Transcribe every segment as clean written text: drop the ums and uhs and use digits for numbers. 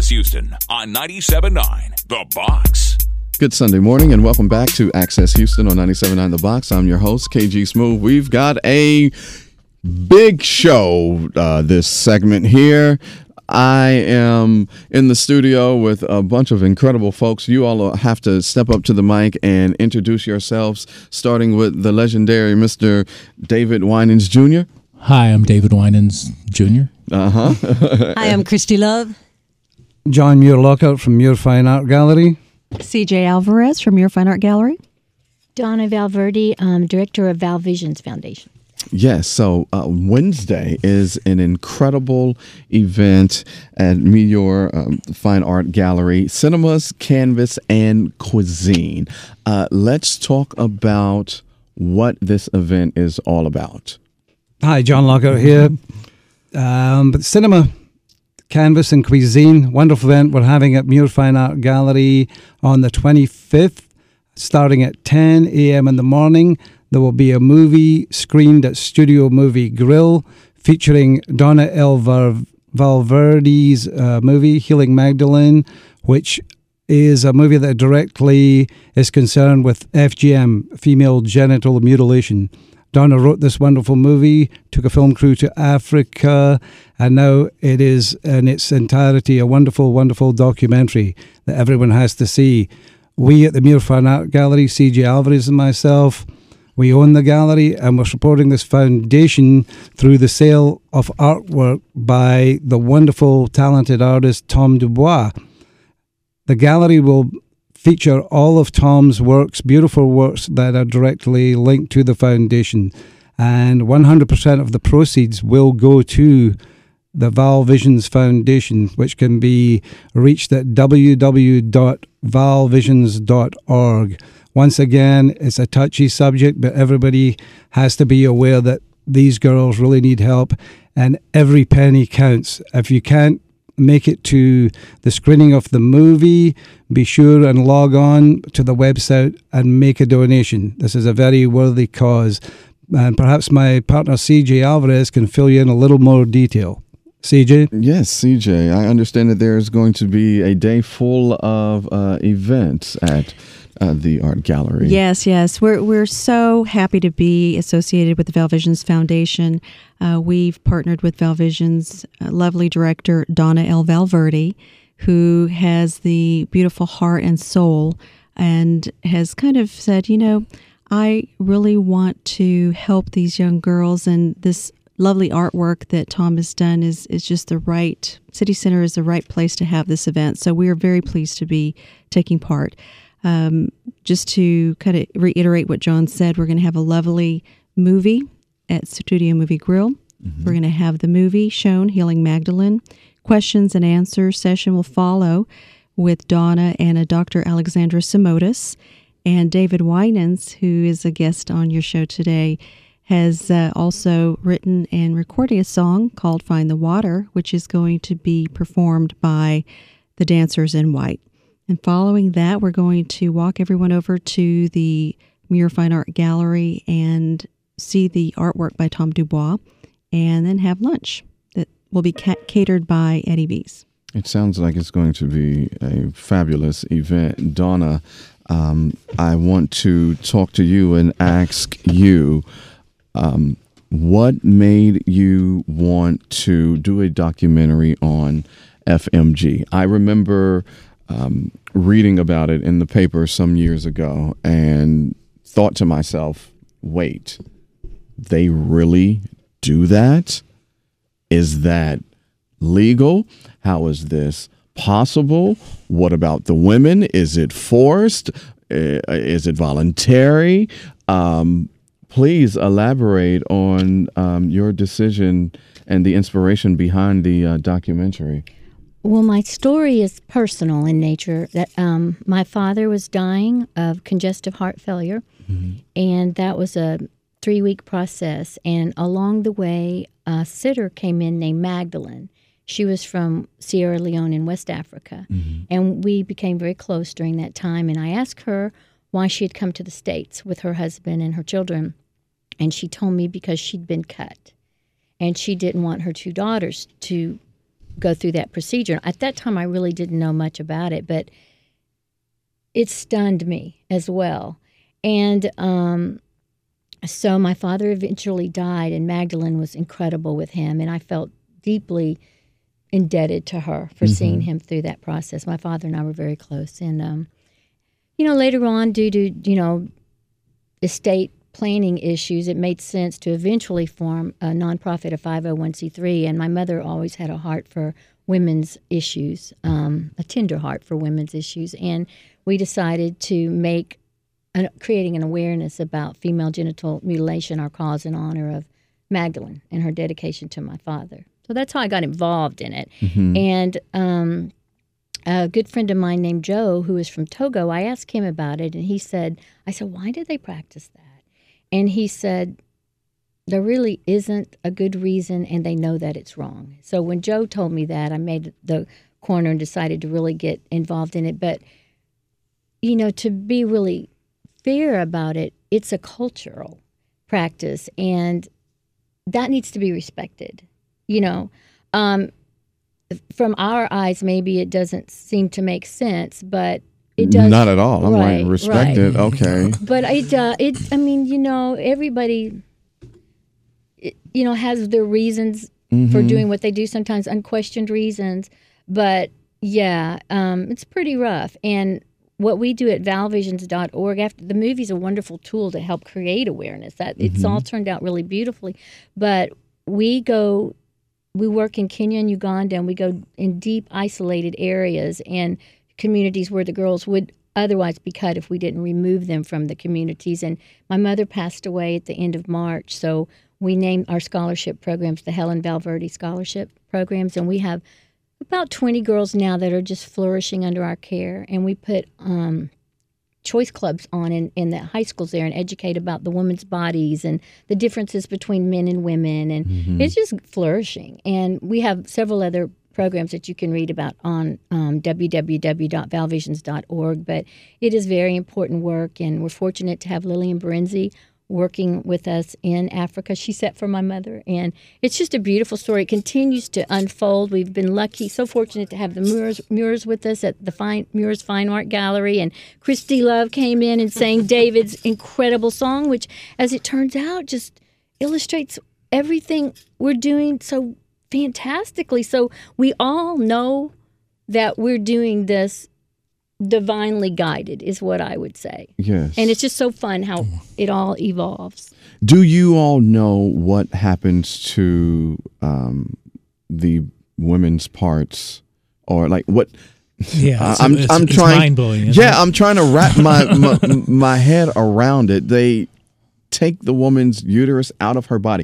Houston on 97.9 The Box. Good Sunday morning and welcome back to Access Houston on 97.9 The Box. I'm your host, KG Smooth. We've got a big show this segment here. I am in the studio with a bunch of incredible folks. You all have to step up to the mic and introduce yourselves, starting with the legendary Mr. David Winans Jr. Hi, I'm David Winans Jr. Hi, I'm Christy Love. John Muir-Lockhart from Muir Fine Art Gallery. CJ Alvarez from Muir Fine Art Gallery. Donna Valverde, director of Val Visions Foundation. Yes, so Wednesday is an incredible event at Muir Fine Art Gallery, Cinemas, Canvas, and Cuisine. Let's talk about what this event is all about. Hi, John Lockhart here. Cinema, Canvas, and Cuisine, wonderful event we're having at Muir Fine Art Gallery on the 25th, starting at 10 a.m. in the morning. There will be a movie screened at Studio Movie Grill featuring Donna L. Valverde's movie, Healing Magdalene, which is a movie that directly is concerned with FGM, female genital mutilation. Donna wrote this wonderful movie, took a film crew to Africa, and now it is in its entirety a wonderful, wonderful documentary that everyone has to see. We at the Muir Fine Art Gallery, CJ Alvarez and myself, we own the gallery and we're supporting this foundation through the sale of artwork by the wonderful, talented artist Tom Dubois. The gallery will feature all of Tom's works, beautiful works that are directly linked to the foundation. And 100% of the proceeds will go to the Val Visions Foundation, which can be reached at www.valvisions.org. Once again, it's a touchy subject, but everybody has to be aware that these girls really need help, and every penny counts. If you can't make it to the screening of the movie, be sure and log on to the website and make a donation. This is a very worthy cause, and perhaps my partner CJ Alvarez can fill you in a little more detail. CJ? Yes, CJ. I understand that there is going to be a day full of events at the art gallery. Yes. We're so happy to be associated with the Val Visions Foundation. We've partnered with Val Visions' lovely director, Donna L. Valverde, who has the beautiful heart and soul and has kind of said, I really want to help these young girls, and this lovely artwork that Tom has done is just the right, City Center is the right place to have this event. So we are very pleased to be taking part. Just to kind of reiterate what John said, we're going to have a lovely movie at Studio Movie Grill. Mm-hmm. We're going to have the movie shown, Healing Magdalene. Questions and answers session will follow with Donna and a Dr. Alexandra Simotis. And David Winans, who is a guest on your show today, has also written and recorded a song called Find the Water, which is going to be performed by the Dancers in White. And following that, we're going to walk everyone over to the Muir Fine Art Gallery and see the artwork by Tom Dubois, and then have lunch that will be catered by Eddie V's. It sounds like it's going to be a fabulous event. Donna, I want to talk to you and ask you, what made you want to do a documentary on FMG? I remember reading about it in the paper some years ago and thought to myself, wait, they really do that? Is that legal? How is this possible? What about the women? Is it forced? Is it voluntary? Please elaborate on your decision and the inspiration behind the documentary. Well, my story is personal in nature. That my father was dying of congestive heart failure, and that was a 3-week process. And along the way, a sitter came in named Magdalene. She was from Sierra Leone in West Africa, and we became very close during that time. And I asked her why she had come to the States with her husband and her children, and she told me because she'd been cut, and she didn't want her 2 daughters to go through that procedure. At that time, I really didn't know much about it, but it stunned me as well. And so my father eventually died, and Magdalene was incredible with him, and I felt deeply indebted to her for seeing him through that process. My father and I were very close. And, later on, due to, estate planning issues, it made sense to eventually form a nonprofit, a 501c3. And my mother always had a heart for women's issues, a tender heart for women's issues. And we decided to make creating an awareness about female genital mutilation our cause in honor of Magdalene and her dedication to my father. So that's how I got involved in it. And a good friend of mine named Joe, who is from Togo, I asked him about it, and I said, why do they practice that? And he said, there really isn't a good reason, and they know that it's wrong. So when Joe told me that, I made the corner and decided to really get involved in it. But, to be really fair about it, it's a cultural practice, and that needs to be respected. From our eyes, maybe it doesn't seem to make sense, but it does. Not at all. I'm right, like, respect it. Okay. But everybody, has their reasons for doing what they do, sometimes unquestioned reasons. But yeah, it's pretty rough. And what we do at valvisions.org, after the movie's a wonderful tool to help create awareness. That it's all turned out really beautifully. But we work in Kenya and Uganda, and we go in deep, isolated areas and communities where the girls would otherwise be cut if we didn't remove them from the communities. And my mother passed away at the end of March, so we named our scholarship programs the Helen Valverde Scholarship Programs, and we have about 20 girls now that are just flourishing under our care. And we put choice clubs on in the high schools there and educate about the women's bodies and the differences between men and women. And it's just flourishing. And we have several other programs that you can read about on www.valvisions.org. But it is very important work, and we're fortunate to have Lillian Berenzi working with us in Africa. She set for my mother, and it's just a beautiful story. It continues to unfold. We've been lucky, so fortunate to have the Muirs with us at the Muirs Fine Art Gallery, and Christy Love came in and sang David's incredible song, which, as it turns out, just illustrates everything we're doing so fantastically. So we all know that we're doing this divinely guided, is what I would say. Yes. And it's just so fun how it all evolves. Do you all know what happens to the women's parts, or like what? Yeah, I'm trying. Mind-blowing. I'm trying to wrap my head around it. They take the woman's uterus out of her body.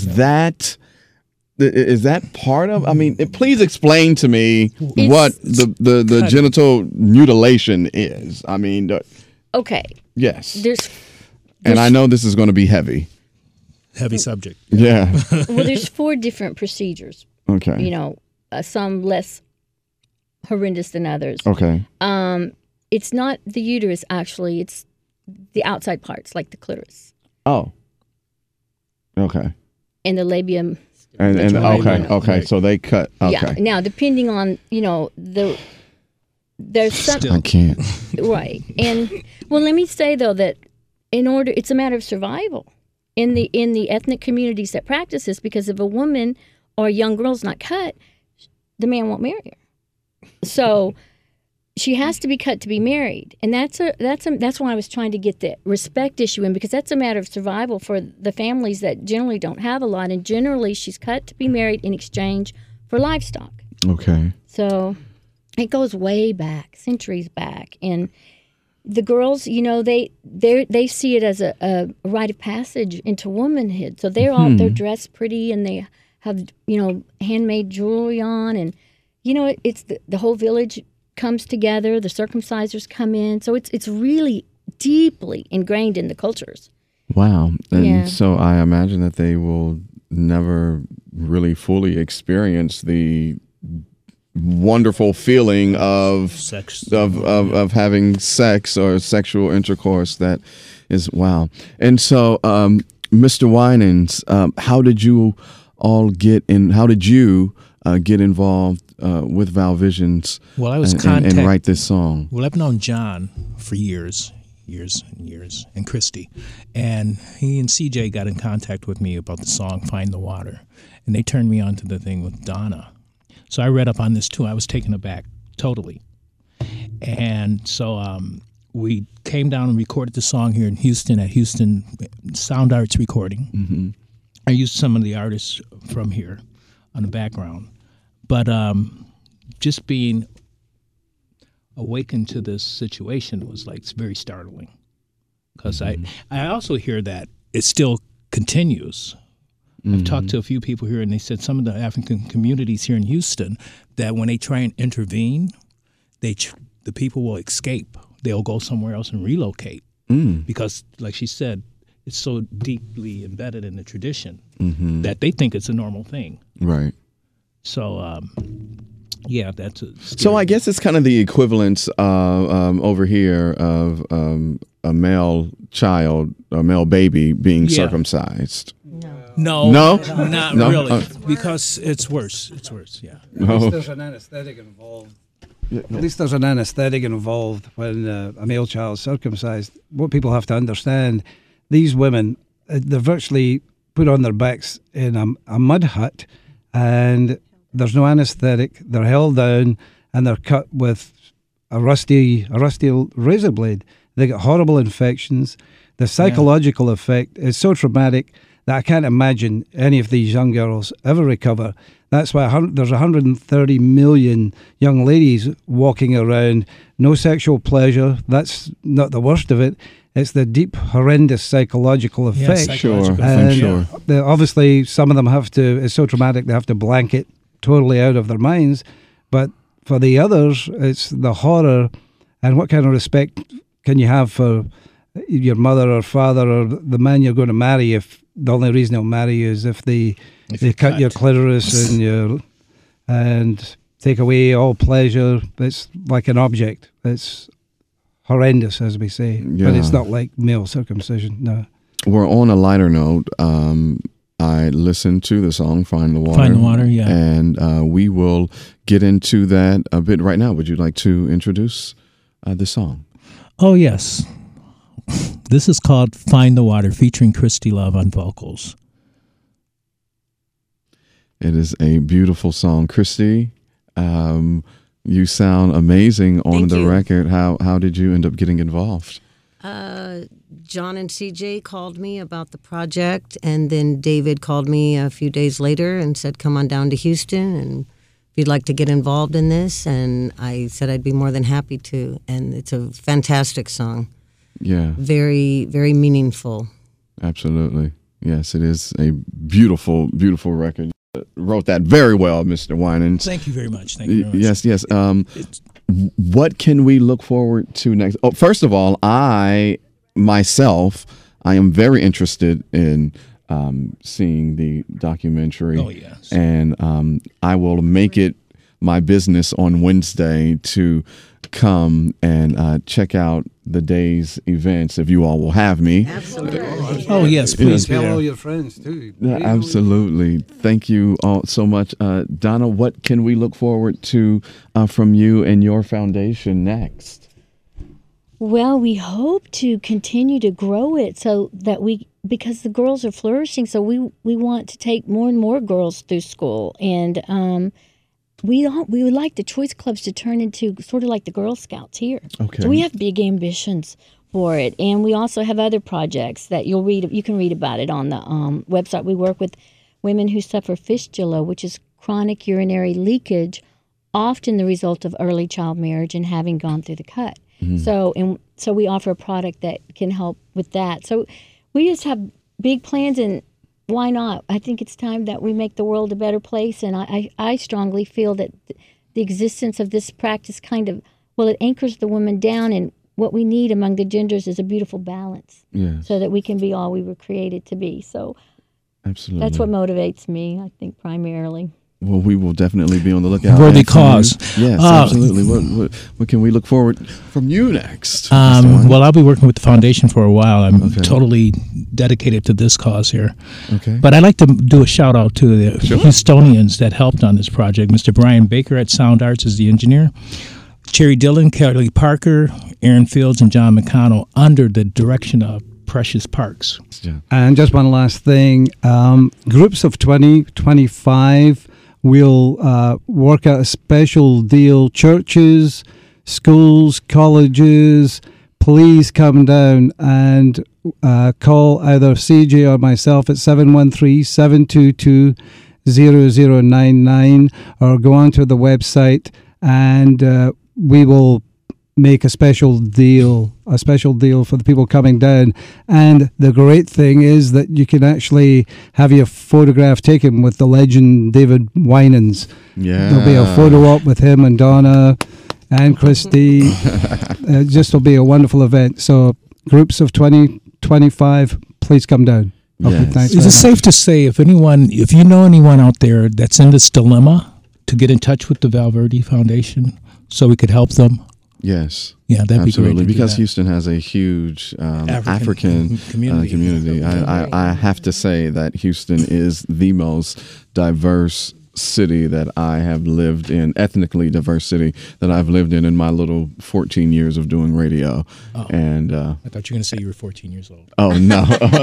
Is that part of? I mean, please explain to me what the genital mutilation is. I mean, okay. Yes. There's and I know this is going to be heavy. Heavy subject. Yeah. Well, there's 4 different procedures. Okay. Some less horrendous than others. Okay. It's not the uterus, actually. It's the outside parts, like the clitoris. Oh. Okay. And the labium. And okay. Right. So they cut. Okay. Yeah. Now, depending on there's some. I can't. Right. And well, let me say though that it's a matter of survival in the ethnic communities that practice this, because if a woman or a young girl's not cut, the man won't marry her. So she has to be cut to be married, and that's why I was trying to get the respect issue in, because that's a matter of survival for the families that generally don't have a lot, and generally she's cut to be married in exchange for livestock. Okay. So it goes way back, centuries back, and the girls, they see it as a rite of passage into womanhood. So they're dressed pretty, and they have handmade jewelry on, and it's the whole village comes together, the circumcisers come in, so it's really deeply ingrained in the cultures. Wow. And so I imagine that they will never really fully experience the wonderful feeling of sex, of having sex or sexual intercourse. That is wow. And so Mr. Winans, how did you all get in, how did you get involved with Val Visions Well, I was and write this song? Well, I've known John for years, and Christy. And he and CJ got in contact with me about the song Find the Water. And they turned me on to the thing with Donna. So I read up on this too. I was taken aback totally. And so we came down and recorded the song here in Houston at Houston Sound Arts Recording. Mm-hmm. I used some of the artists from here on the background. But just being awakened to this situation was like very startling, because I also hear that it still continues. I've talked to a few people here, and they said some of the African communities here in Houston that when they try and intervene, the people will escape. They'll go somewhere else and relocate because, like she said, it's so deeply embedded in the tradition that they think it's a normal thing. Right. So, yeah, that's a scary. So I guess it's kind of the equivalence over here of a male child, a male baby being circumcised. No, not really, because it's worse. It's worse, yeah. At least there's an anesthetic involved. At least there's an anesthetic involved when a male child is circumcised. What people have to understand, these women, they're virtually put on their backs in a mud hut, and there's no anesthetic. They're held down, and they're cut with a rusty razor blade. They get horrible infections. The psychological effect is so traumatic that I can't imagine any of these young girls ever recover. That's why there's 130 million young ladies walking around, no sexual pleasure. That's not the worst of it. It's the deep, horrendous psychological effect. Sure. Obviously, some of them it's so traumatic, they have to blank it totally out of their minds. But for the others, it's the horror. And what kind of respect can you have for your mother or father or the man you're going to marry if the only reason they'll marry you is if they cut your clitoris and take away all pleasure? It's like an object. It's horrendous, as we say. Yeah. But it's not like male circumcision, no. We're on a lighter note. I listened to the song Find the Water. Find the Water, yeah. And we will get into that a bit right now. Would you like to introduce the song? Oh, yes. This is called Find the Water, featuring Christy Love on vocals. It is a beautiful song. Christy, you sound amazing on Thank the you. record. How did you end up getting involved? John and CJ called me about the project, and then David called me a few days later and said, come on down to Houston, and if you'd like to get involved in this. And I said I'd be more than happy to. And it's a fantastic song. Yeah. Very, very meaningful. Absolutely. Yes, it is a beautiful, beautiful record. Wrote that very well, Mr. Winans. Thank you very much. Thank you very much. Yes. What can we look forward to next? Oh, first of all, I am very interested in seeing the documentary. Oh, yes. And I will make it my business on Wednesday to come and check out the day's events, if you all will have me. Absolutely. Oh, yes, please. Tell Peter. all your friends, too. Yeah, absolutely. Thank you all so much. Donna, what can we look forward to from you and your foundation next? Well, we hope to continue to grow it so that because the girls are flourishing, so we want to take more and more girls through school. And we would like the Choice Clubs to turn into sort of like the Girl Scouts here. Okay. So we have big ambitions for it. And we also have other projects that you can read about it on the website. We work with women who suffer fistula, which is chronic urinary leakage, often the result of early child marriage and having gone through the cut. So we offer a product that can help with that. So we just have big plans, and why not? I think it's time that we make the world a better place, and I strongly feel that the existence of this practice it anchors the woman down, and what we need among the genders is a beautiful balance, so that we can be all we were created to be. So absolutely, that's what motivates me, I think, primarily. Well, we will definitely be on the lookout. Worthy And from you- cause. Yes, absolutely. What can we look forward from you next? Mr. Wayne? Well, I'll be working with the foundation for a while. I'm Okay. totally dedicated to this cause here. Okay. But I'd like to do a shout out to the Houstonians that helped on this project. Mr. Brian Baker at Sound Arts is the engineer. Cherry Dillon, Kelly Parker, Aaron Fields, and John McConnell under the direction of Precious Parks. Yeah. And just one last thing, groups of 20, 25 will work out a special deal. Churches, schools, colleges, please come down and call either CJ or myself at 713-722-0099 or go onto the website and we will make a special deal for the people coming down. And the great thing is that you can actually have your photograph taken with the legend David Winans. Yeah. There'll be a photo op with him and Donna and Christy. Just will be a wonderful event. So groups of 20, 25, please come down. Okay, Yes. thanks Is very it safe to say if you know anyone out there that's in this dilemma, to get in touch with the Valverde Foundation so we could help them? Yes. Yeah, that'd Absolutely, be great. because Houston has a huge African community. I have to say that Houston is the most diverse city that I have lived in, ethnically diverse city that I've lived in my little 14 years of doing radio. Oh. And I thought you were going to say you were 14 years old. oh no,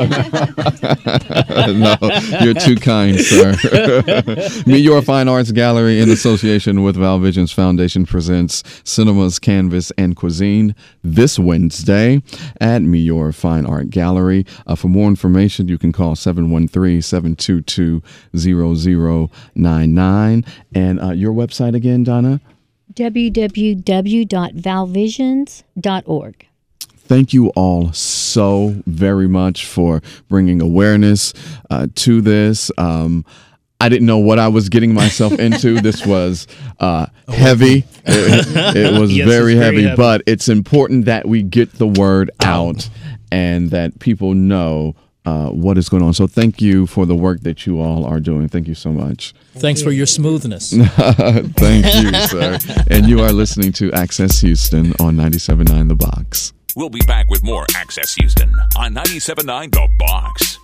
no, you're too kind, sir. Meet Your Fine Arts Gallery in association with Val Visions Foundation presents Cinemas, Canvas, and Cuisine this Wednesday at Meet Your Fine Art Gallery. For more information, you can call 713-722-0099. And your website again, Donna? www.valvisions.org. Thank you all so very much for bringing awareness to this. I didn't know what I was getting myself into. This was heavy. It was very heavy, but it's important that we get the word out and that people know what is going on. So thank you for the work that you all are doing. Thank you so much. Thanks for your smoothness. Thank you, sir. And you are listening to Access Houston on 97.9 The Box. We'll be back with more Access Houston on 97.9 The Box.